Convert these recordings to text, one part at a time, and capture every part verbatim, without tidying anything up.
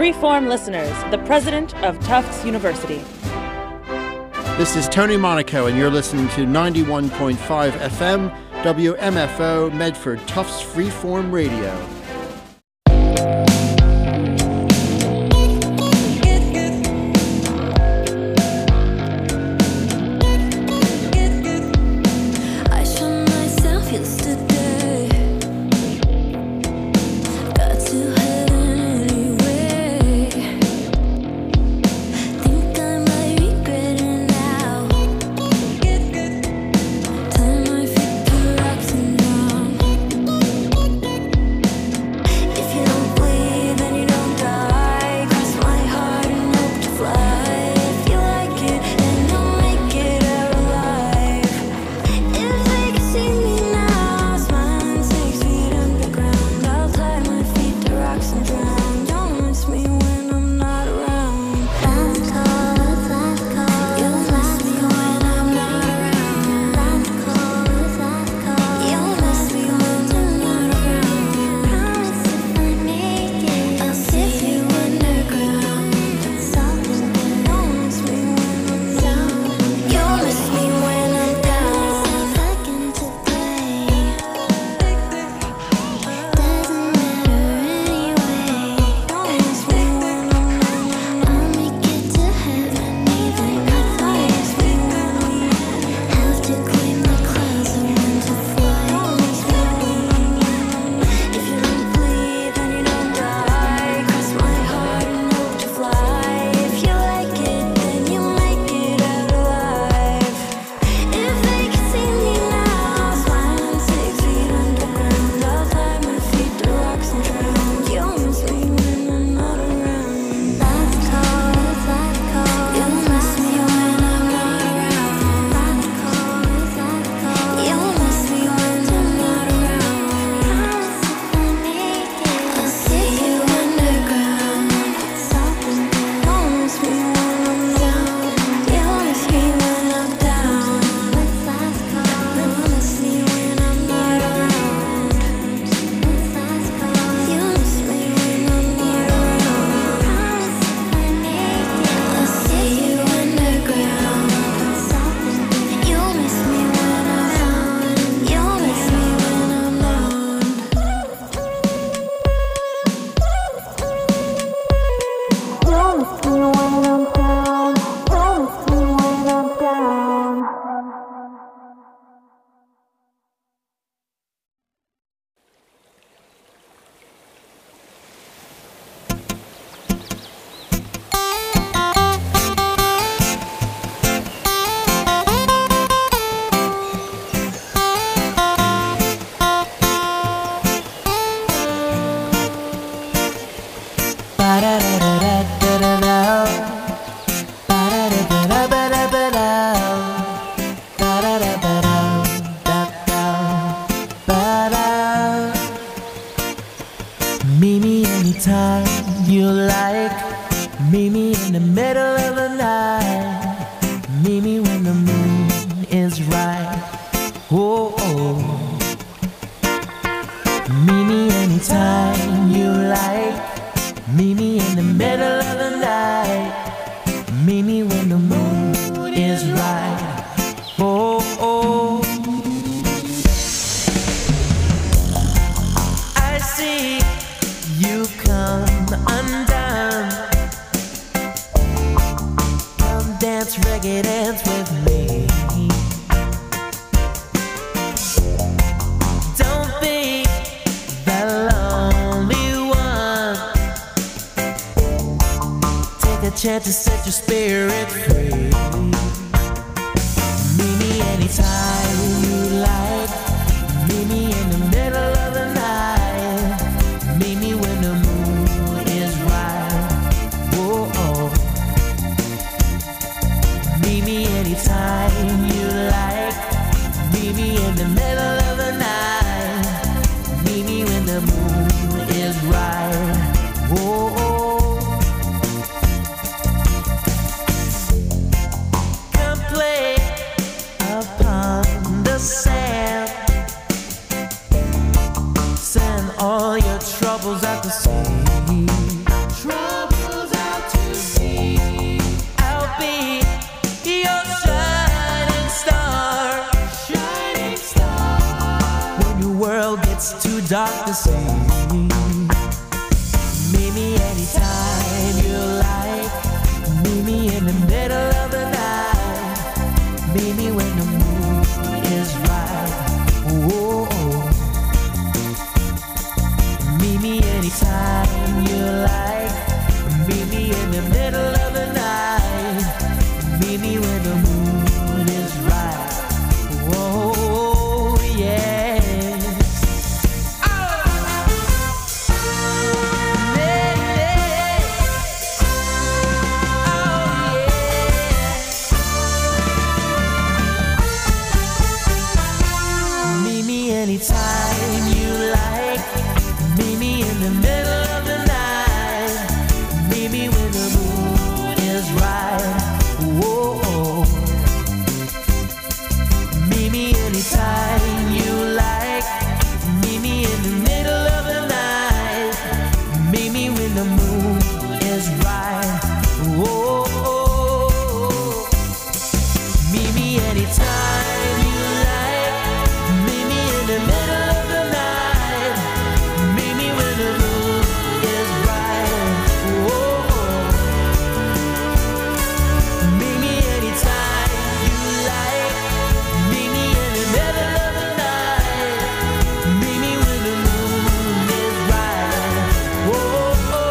Freeform listeners, the president of Tufts University. This is Tony Monaco, and you're listening to ninety-one point five F M, W M F O, Medford, Tufts Freeform Radio. Chance to set your spirit free. Meet me anytime you like. Meet me in the middle of the night. Meet me when the moon is right. Whoa, oh. Meet me anytime you like. Meet me in the middle of the night. Meet me when the moon is right. Whoa, oh. dark to see. Meet me anytime you like. Meet me in the middle of the night. Meet me when the moon is right. Whoa. Meet me anytime you like. Meet me in the middle of the night. Meet me when the moon is right. Whoa, yeah. Anytime you like. Meet me in the middle of the night. Meet me when the moon is right. Whoa. Meet me anytime you like. Meet me in the middle of the night. Meet me when the moon is right. Whoa. Meet me anytime you like. Meet me in the middle of the night. Meet me when the moon is right. Whoa. Meet me anytime you like. Meet me in the middle of the night. Meet me when the moon is right. Whoa.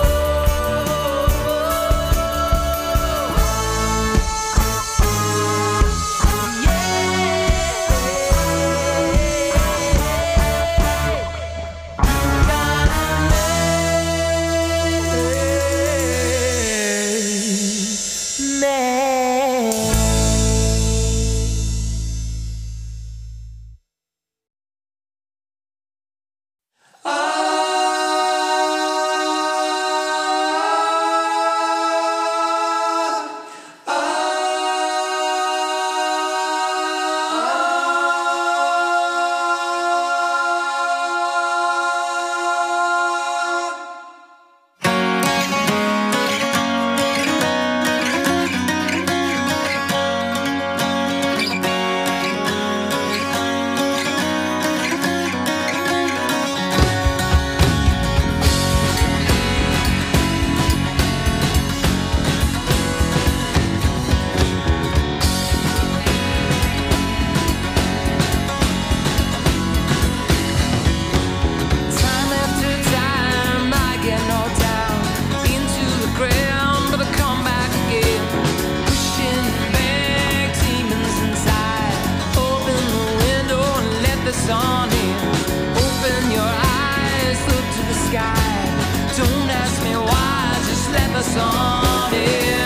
Time after time I get knocked down into the ground, but I come back again, pushing back demons inside. Open the window and let the sun in. Open your eyes, look to the sky. Don't ask me why, just let the sun in.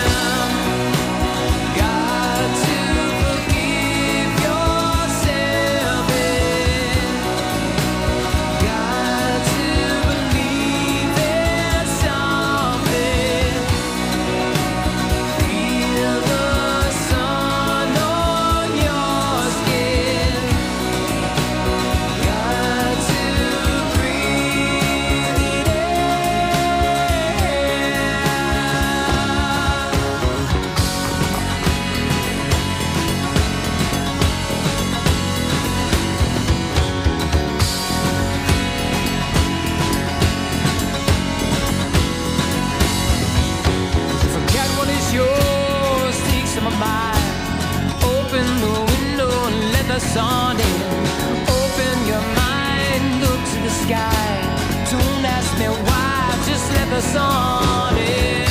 Got to forgive yourself in. Got to believe there's something. Feel the sun on your skin. Got to breathe it Forget what is yours, take some of mine. Open the window and let the sun in. Open your mind, look to the sky. Don't ask me why, just let the sun in.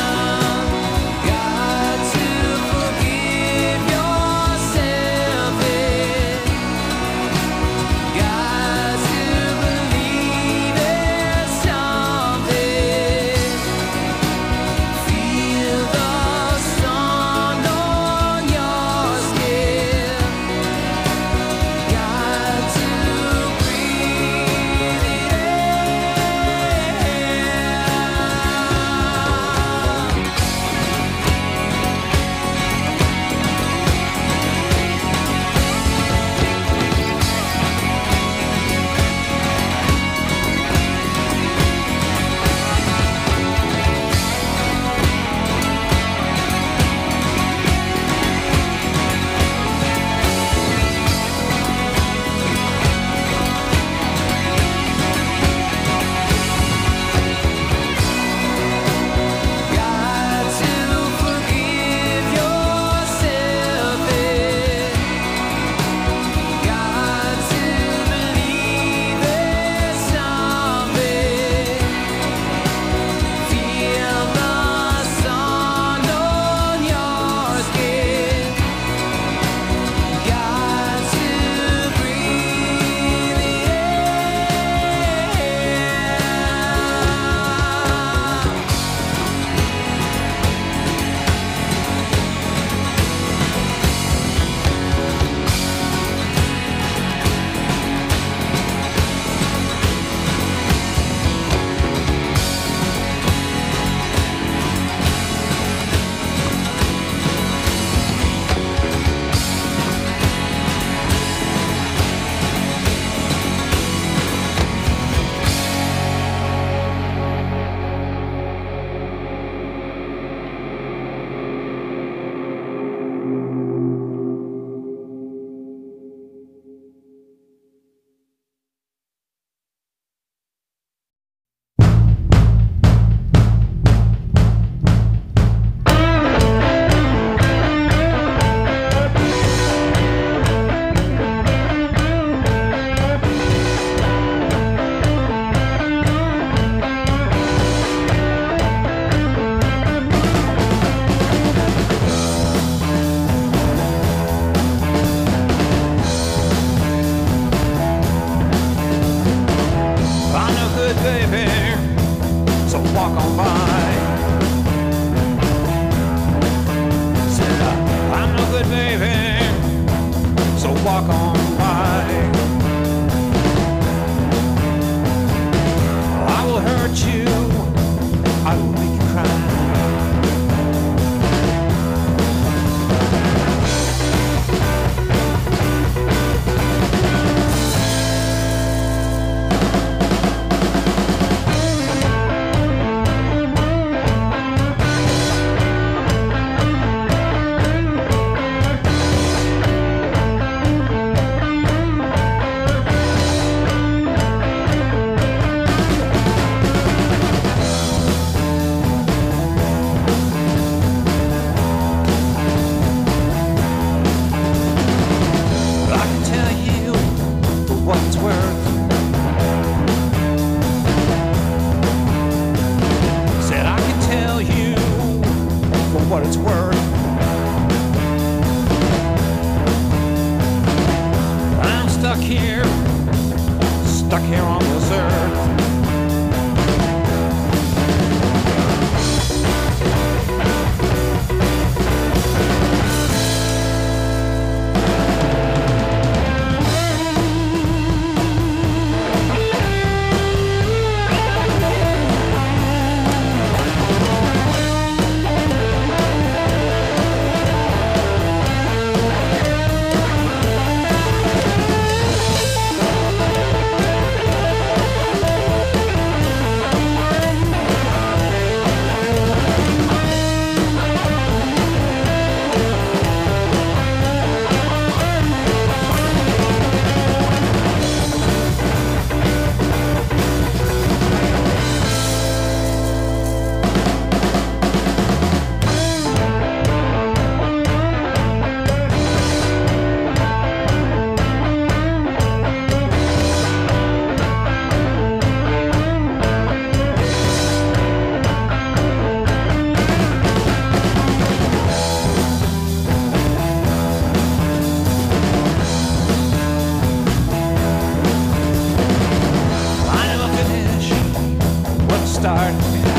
Got to forgive yourself in. Got to believe there's something. Feel the sun on your skin. Got to breathe it in. walk on by. I will hurt you, I will make you cry. What it's worth. I'm stuck here, stuck here on this earth. Start.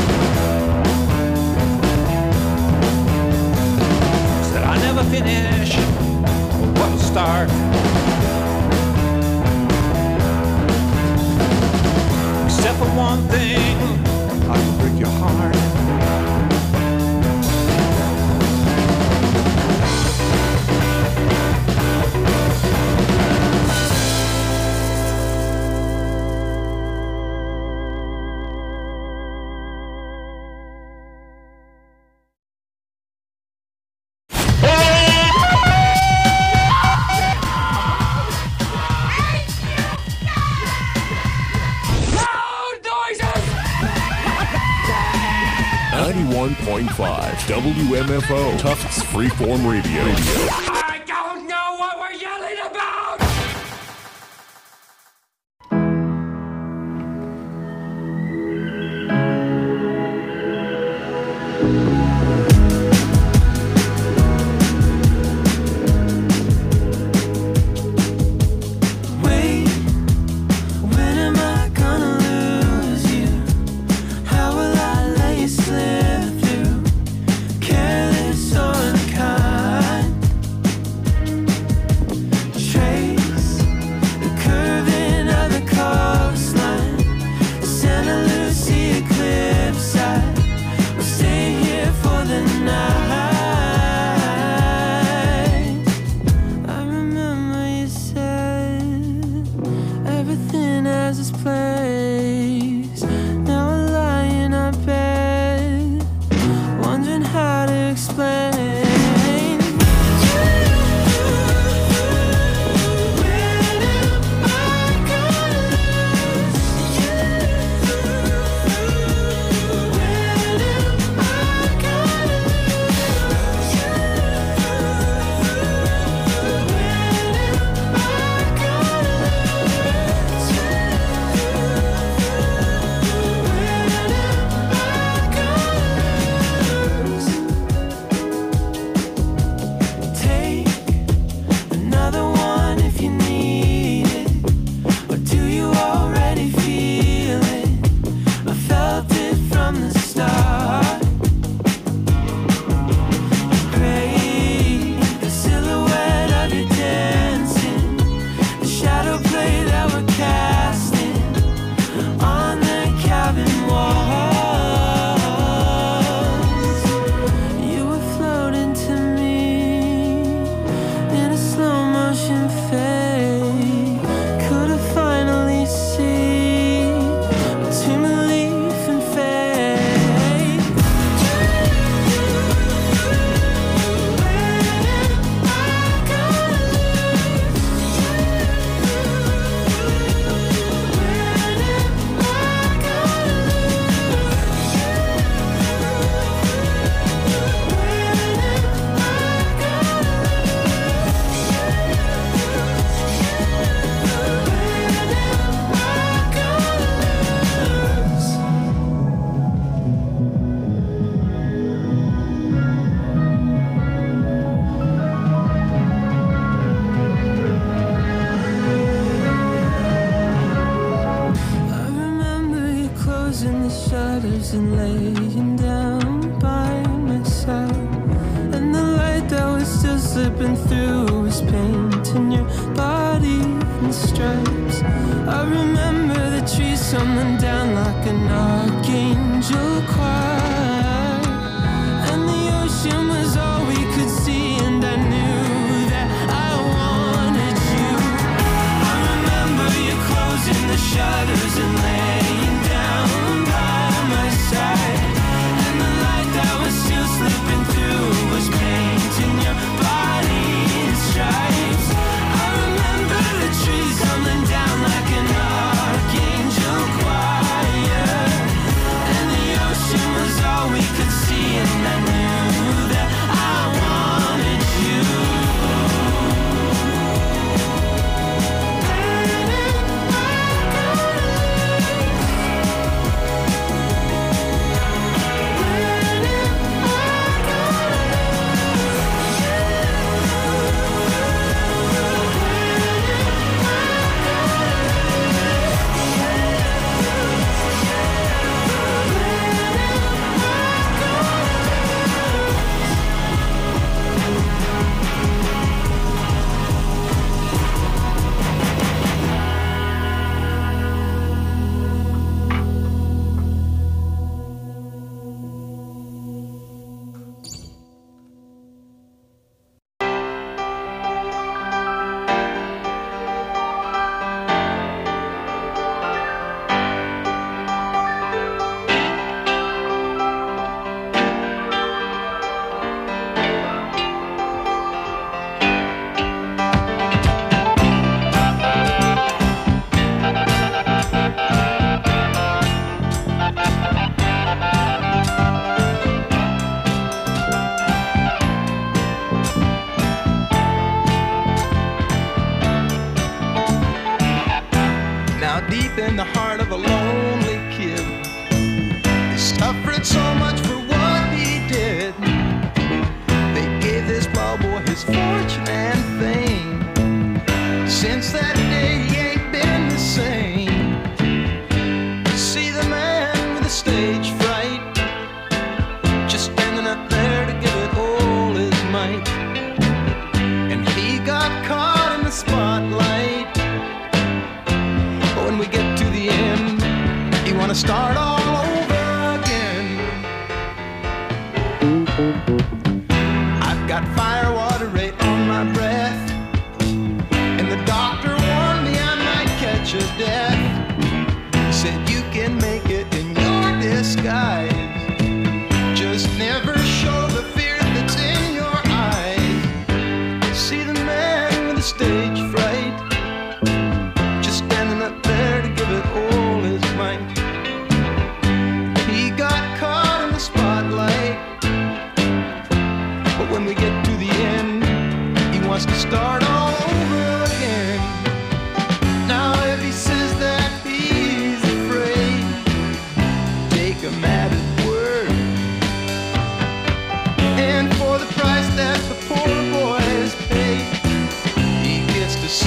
Said I never finish what to start. Except for one thing, I can break your heart. ninety-one point five W M F O Tufts Freeform Radio. I don't know what we're yelling about! Slip through, careless or unkind. and laying down by my side. And the light that was still slipping through was painting your body in stripes. I remember the trees tumbling down like an archangel choir. And the ocean was all we could see, and I knew that I wanted you. I remember you closing the shutters and laying down by my side. And the light that was still slipping through was painting your body in stripes. I remember the trees tumbling down like an archangel choir. And the ocean was all we could see, and I knew that I wanted you. Now deep in the heart of a lonely kid, he suffered so much for what he did. They gave this ball boy his fortune and fame. Since that day he ain't been the same. See the man with the stage fright, just standing up there to give it all his might. And he got caught in the spotlight. When we get to the end, you wanna start all over again. I've got fire water right on my breath, and the doctor warned me I might catch a death. He said you can make it in your disguise, just never show the fear that's in your eyes. See the man with the stage fright, just standing up there to give it all his might. He got caught in the spotlight, but when we get to the end, he wants to start all over again. Now if he says that he's afraid, take him at his word. And for the price that the poor boy has paid, he gets to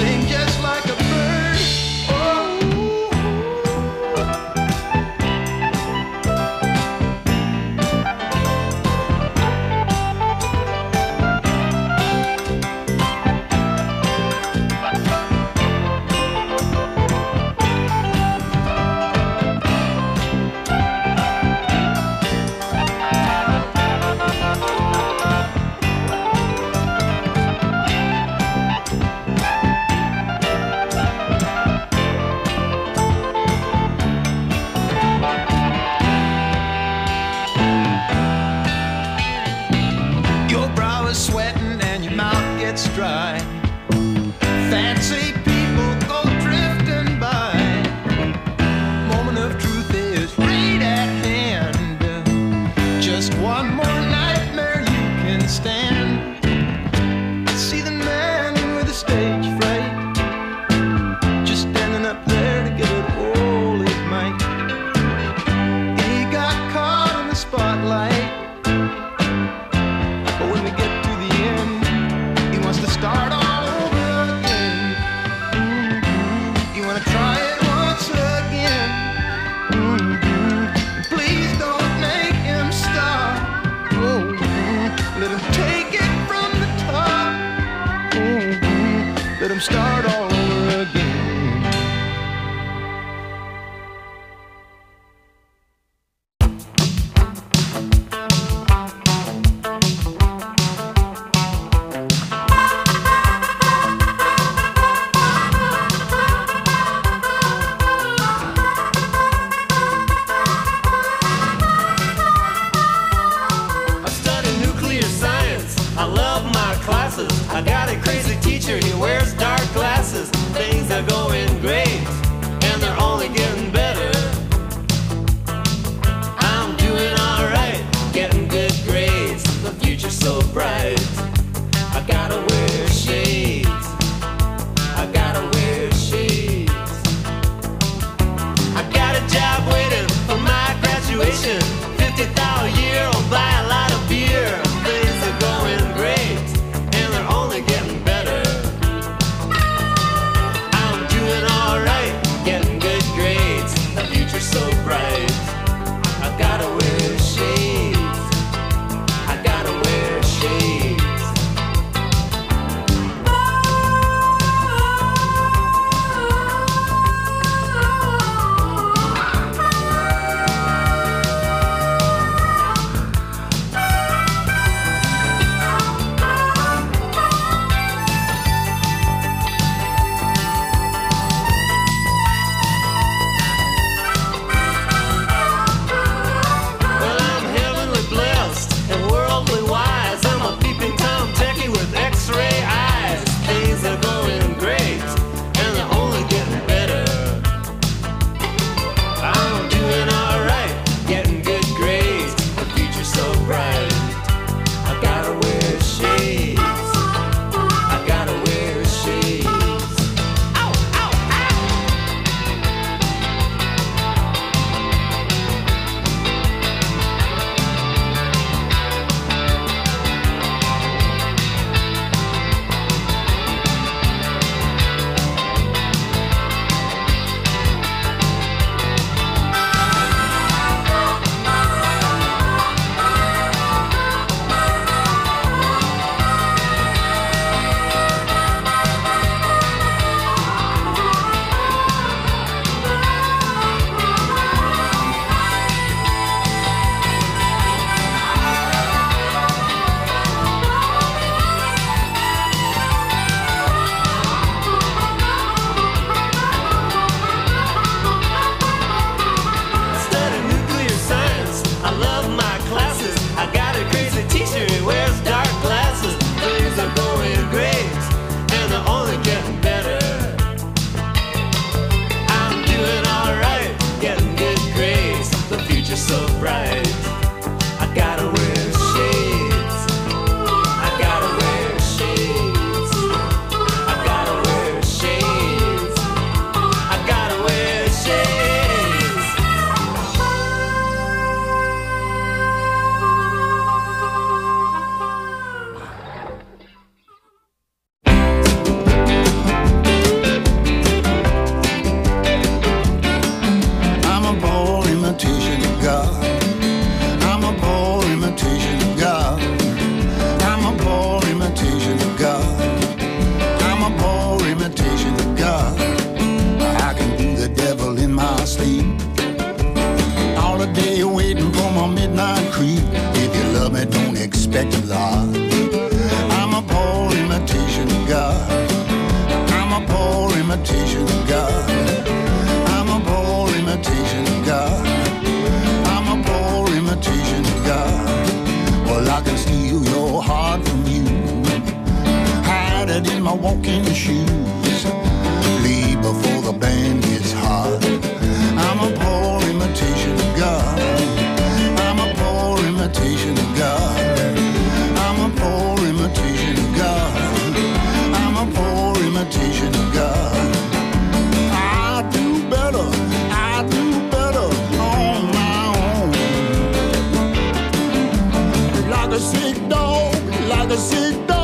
let them start all over again. I got a crazy teacher, he wears dark glasses. Things are going great, and they're only getting better. I'm doing alright, getting good grades. The future's so bright. I gotta wear shades. I gotta wear shades. I got a job waiting for my graduation. fifty thousand a year, I'll buy a lot of beer. Things are going great, getting better. I'm doing alright, getting good grades. The future's so bright. I gotta wear shades. I gotta wear shades.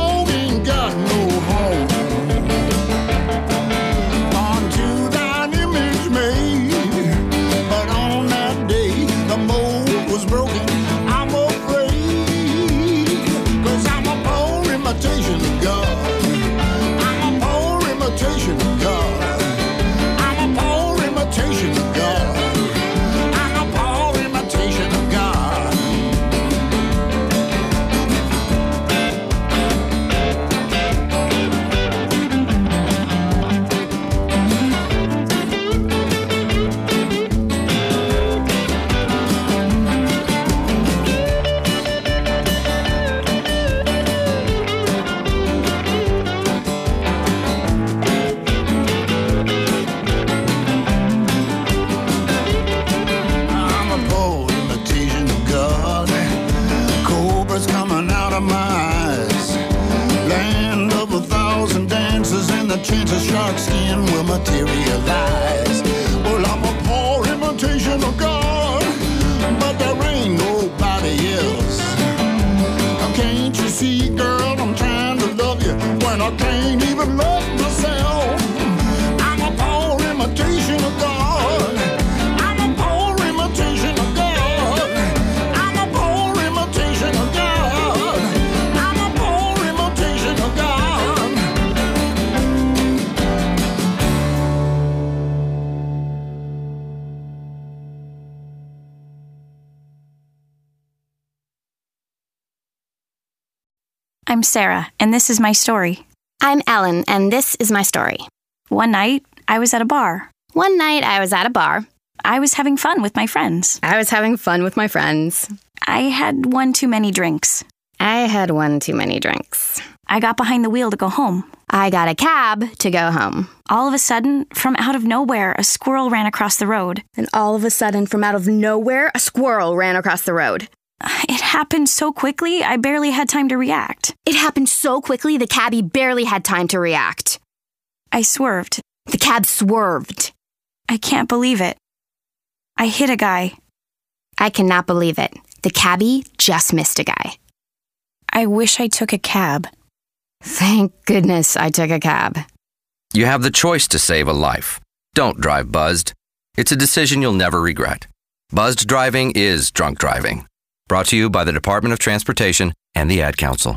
On to thine a chance a shark skin will materialize. Well, I'm a poor imitation of God, but there ain't nobody else. Can't you see, girl, I'm trying to love you when I can't even love myself. I'm a poor imitation of God. I'm a poor imitation of God. I'm a poor imitation of God. I'm a poor imitation of God. I'm Sarah, and this is my story. I'm Ellen, and this is my story. One night, I was at a bar. One night, I was at a bar. I was having fun with my friends. I was having fun with my friends. I had one too many drinks. I had one too many drinks. I got behind the wheel to go home. I got a cab to go home. All of a sudden, from out of nowhere, a squirrel ran across the road. And all of a sudden, from out of nowhere, a squirrel ran across the road. It happened so quickly, I barely had time to react. It happened so quickly, the cabbie barely had time to react. I swerved. The cab swerved. I can't believe it. I hit a guy. I cannot believe it. The cabbie just missed a guy. I wish I took a cab. Thank goodness I took a cab. You have the choice to save a life. Don't drive buzzed. It's a decision you'll never regret. Buzzed driving is drunk driving. Brought to you by the Department of Transportation and the Ad Council.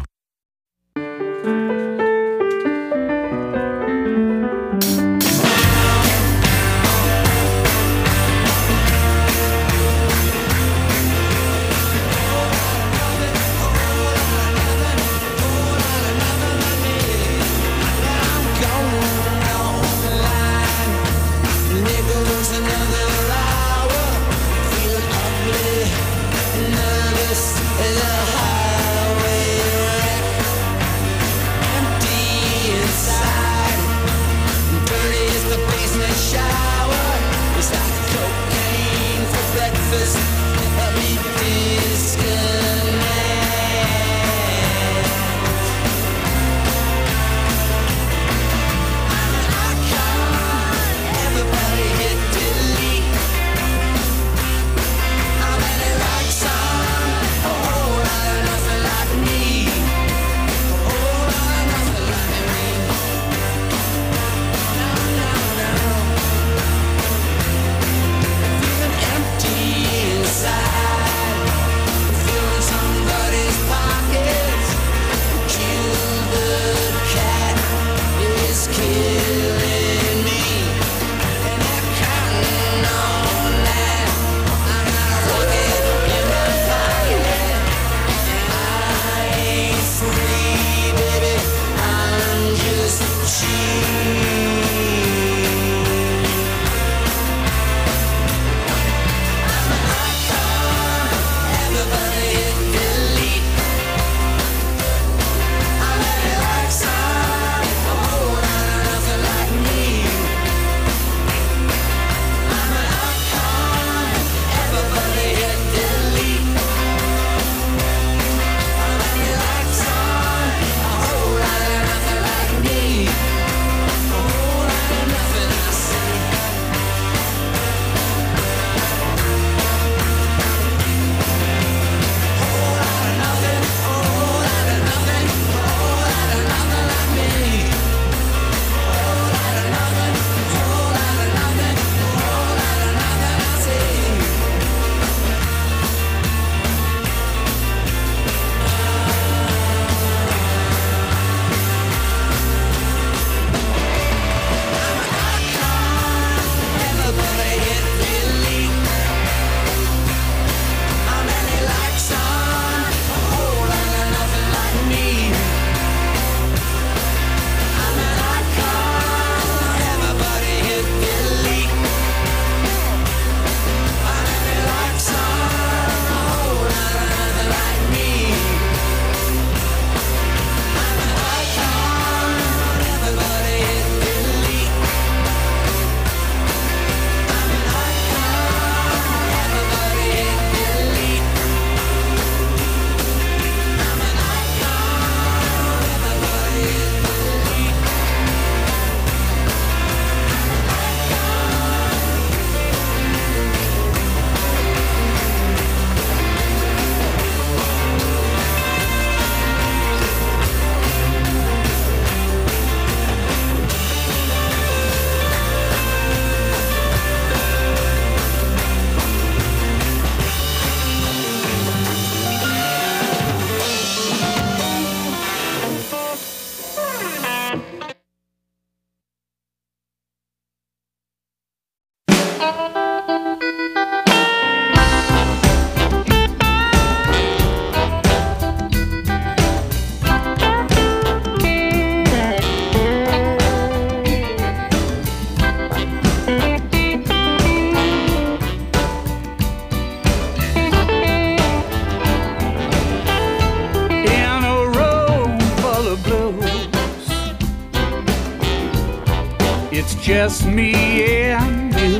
Just me and you.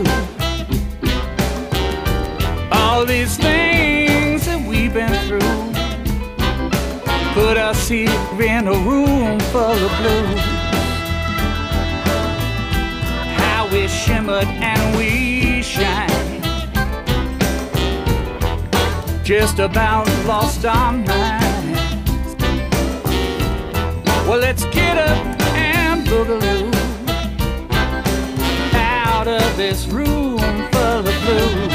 All these things that we've been through put us here in a room full of blues. How we shimmered and we shine, just about lost our minds. Well, let's get up and boogaloo out of this room full of blues.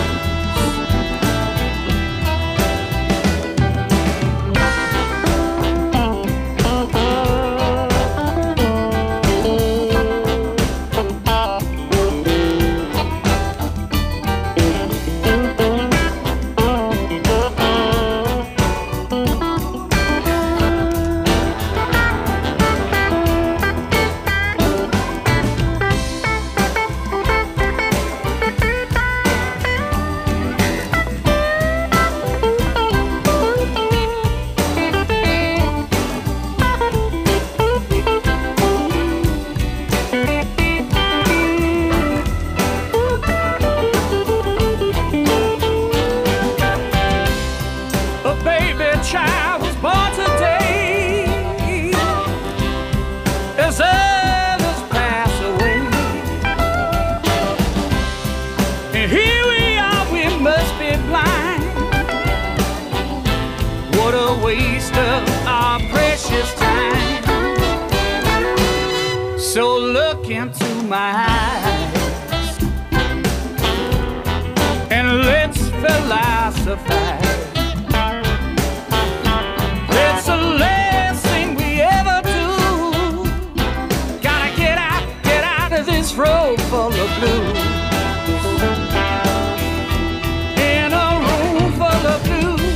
So look into my eyes and let's philosophize. It's the last thing we ever do. Gotta get out, get out of this road full of blues. In a room full of blues,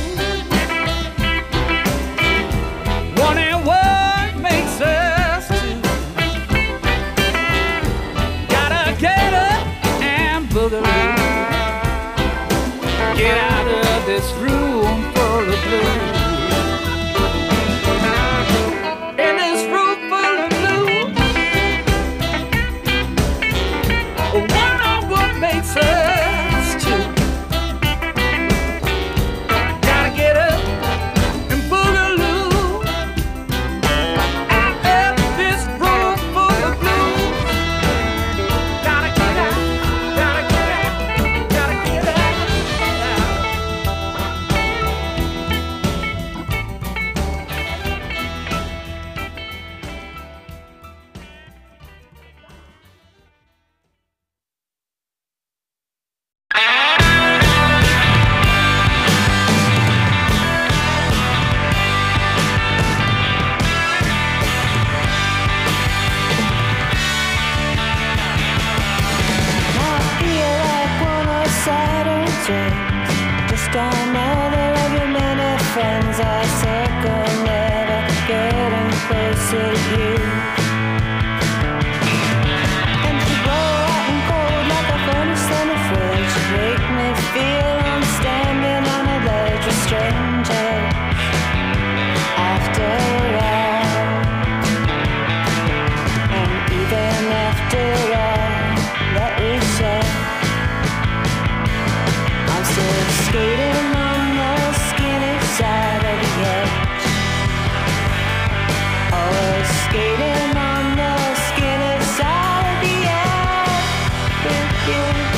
wondering what makes us two. Gotta get up and boogaloo, get out of this room full of blues. In this room full of blues, I wonder what makes us two. Gotta get up and boogaloo out of this room full of blues. Gotta get out, gotta get out, gotta get out. Just another of your many friends. I circle, never getting closer to you. And you blow hot and cold like a furnace in the fridge. Make me feel I'm standing on a ledge of strangers. After all, and even after all that we said, I'm still skating on the skinny side of the edge. Always skating on the skinny side of the edge with you.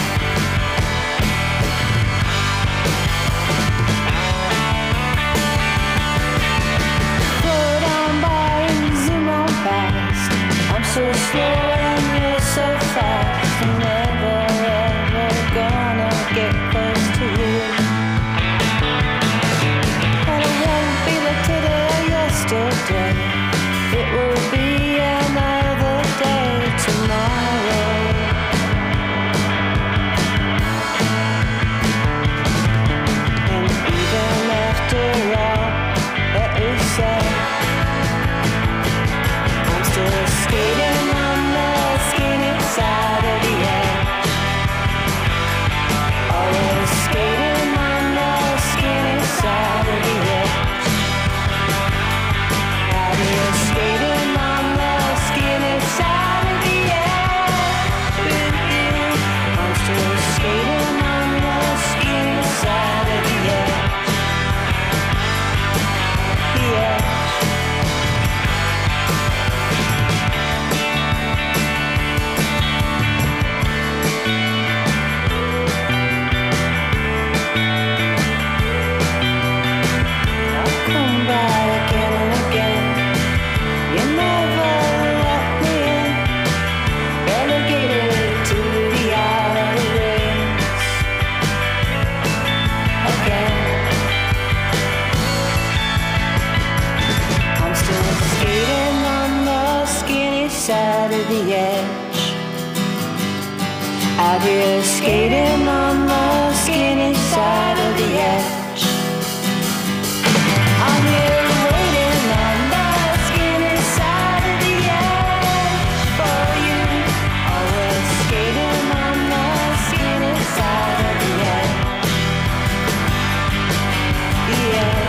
Put on by and zoom on past. I'm so slow and you're so fast. I'm never ever gonna get close to you. And it won't be like today or yesterday. It will be another day tomorrow. side of the edge. Out here skating on the skinny side of the edge. I'm here waiting on the skinny side of the edge for you. Always skating on the skinny side of the edge. The edge.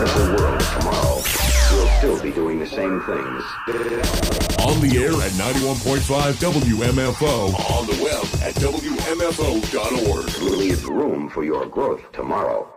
wonderful world of tomorrow, we'll still be doing the same things. On the air at ninety-one point five W M F O. On the web at W M F O dot org. Leave room for your growth tomorrow.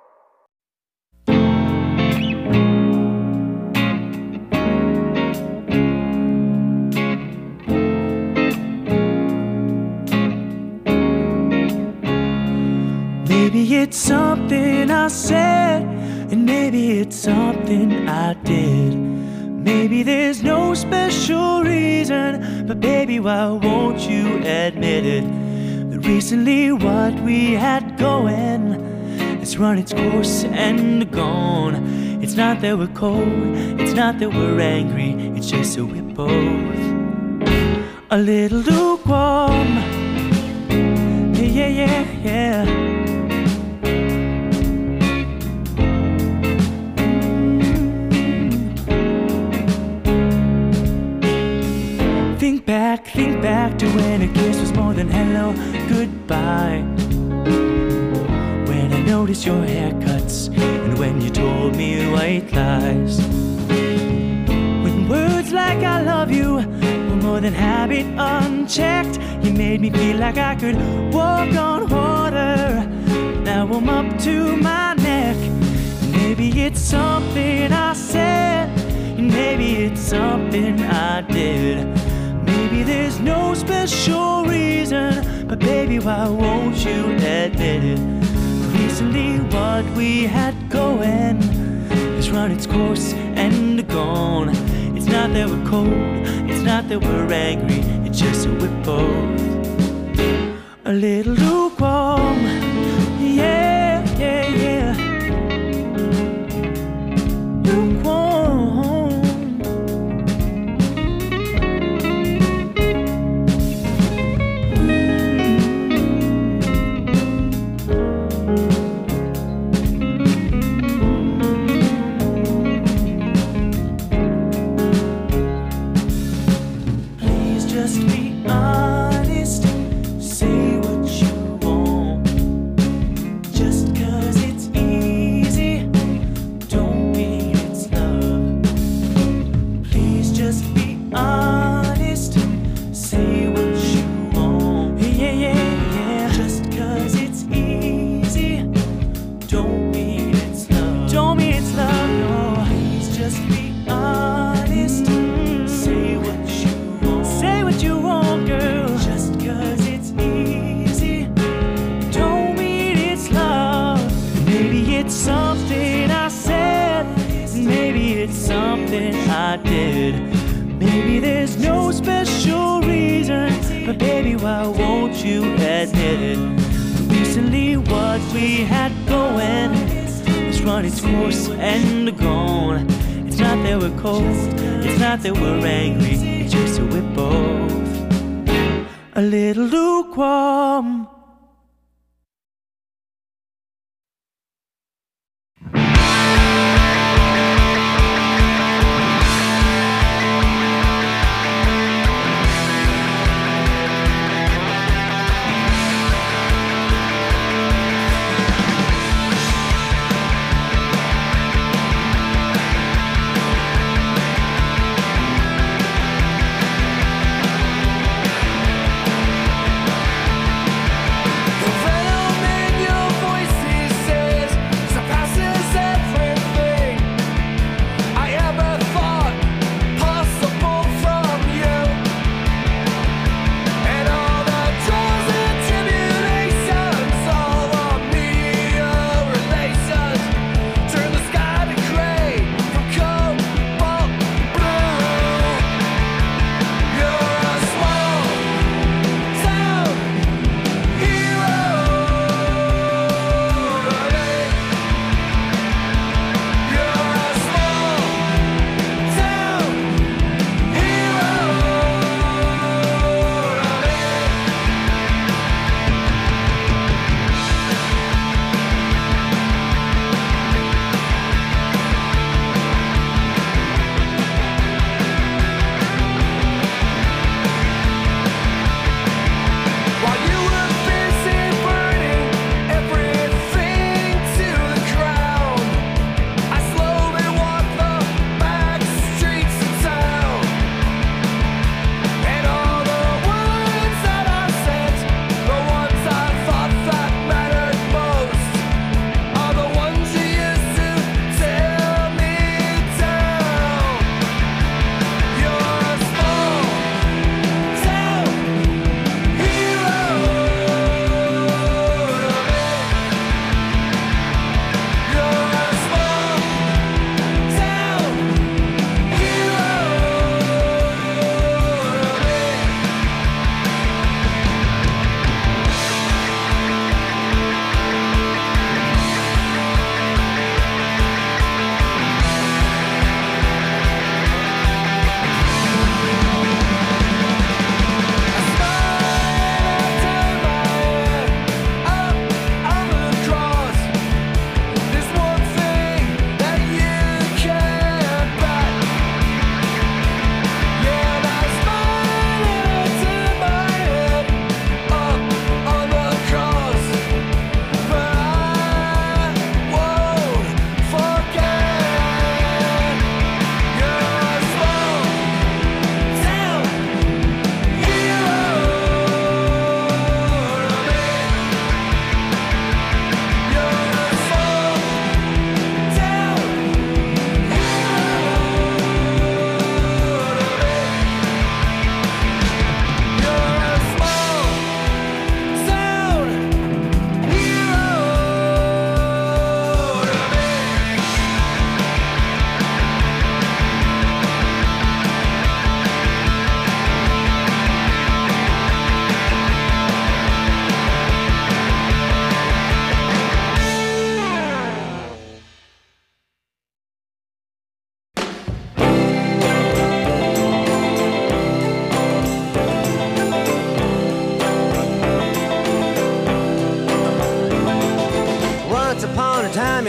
Maybe it's something I said, and maybe it's something I did. Maybe there's no special reason, but baby, why won't you admit it? That recently what we had going has run its course and gone. It's not that we're cold, it's not that we're angry, it's just that we're both a little lukewarm. Yeah, yeah, yeah, yeah. Think back, think back to when a kiss was more than hello, goodbye. When I noticed your haircuts and when you told me white lies. When words like I love you were more than habit unchecked. You made me feel like I could walk on water. Now I'm up to my neck. Maybe it's something I said, and maybe it's something I did. Maybe there's no special reason, but baby, why won't you admit it? Recently what we had going has run its course and gone. It's not that we're cold, it's not that we're angry, it's just that we're both a little lukewarm. Yeah, yeah, yeah. Lukewarm. I did. Maybe there's no special reason, but baby, why won't you admit it? Recently what we had going has run its course and gone. It's not that we're cold, it's not that we're angry, it's just that we're both a little lukewarm.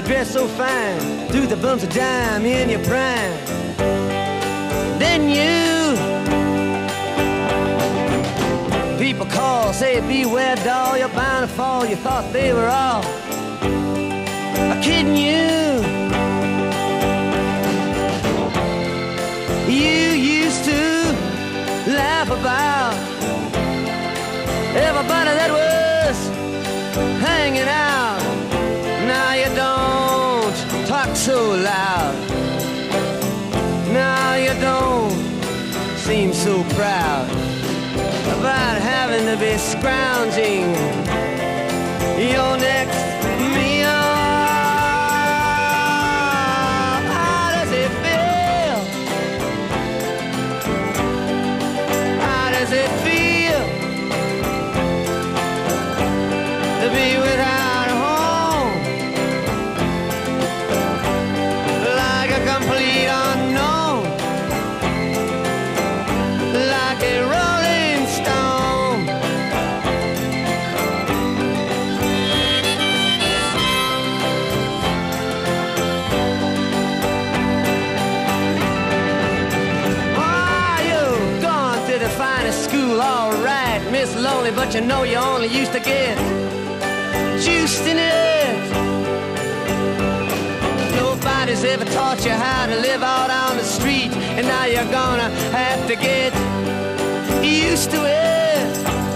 dress so fine, through the bumps of dime in your prime. Then you, people call, say beware doll, you're bound to fall. You thought they were all kidding you. You used to laugh about everybody that was hanging out. Now you don't talk so loud. Now you don't seem so proud about having to be scrounging your next meal. How does it feel? How does it feel to be without a home? Like a complete unknown, like a rolling stone. Oh, you've gone to the finest school, all right, Miss Lonely, but you know you only used to get juiced in it. Nobody's ever taught you how to live out on the street, and now you're gonna have to get used to it.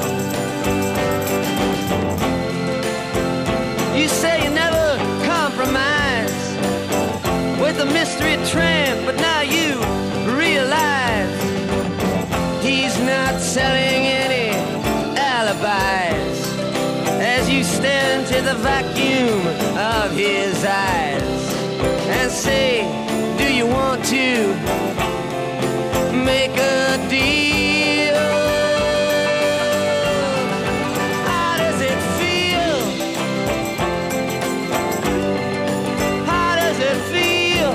You say you never compromise with a mystery tramp, but now you realize he's not selling any alibis as you stare into the vacuum of his eyes and say, do you want to make a deal? How does it feel? How does it feel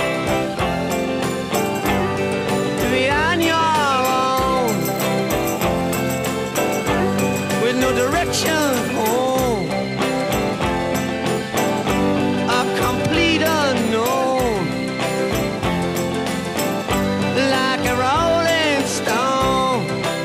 to be on your own with no direction home? A complete unknown, like a rolling stone.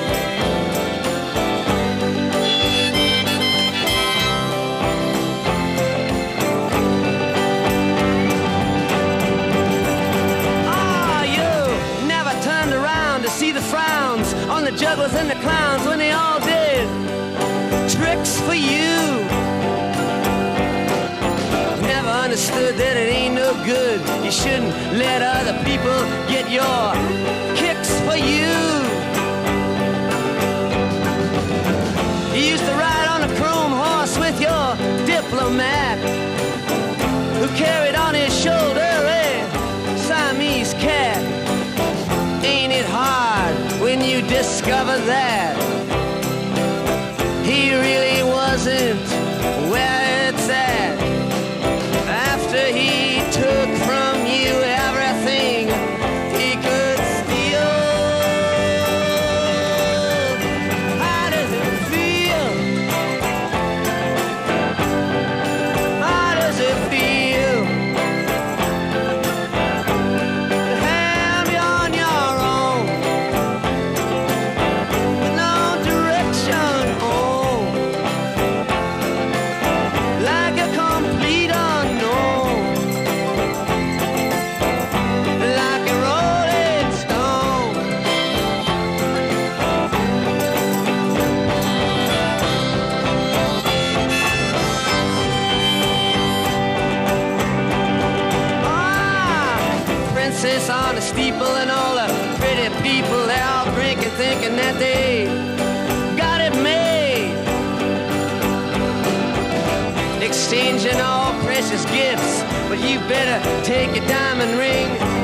Ah, you never turned around to see the frowns on the jugglers and the clowns when they all did tricks for you. Never understood that it ain't no good. You shouldn't let other people get your kicks for you. You used to ride on a chrome horse with your diplomat, who carried on his shoulder a Siamese cat. Ain't it hard when you discover that he really wasn't where it's at? After he took from you everything he could steal. How does it feel? How does it feel to have you on your own with no direction home, like a complete unknown, like a rolling stone? Ah, princess on a steeple and all the pretty people, they're all drinking, thinking that they got it made, exchanging all precious gifts. But you better take your diamond ring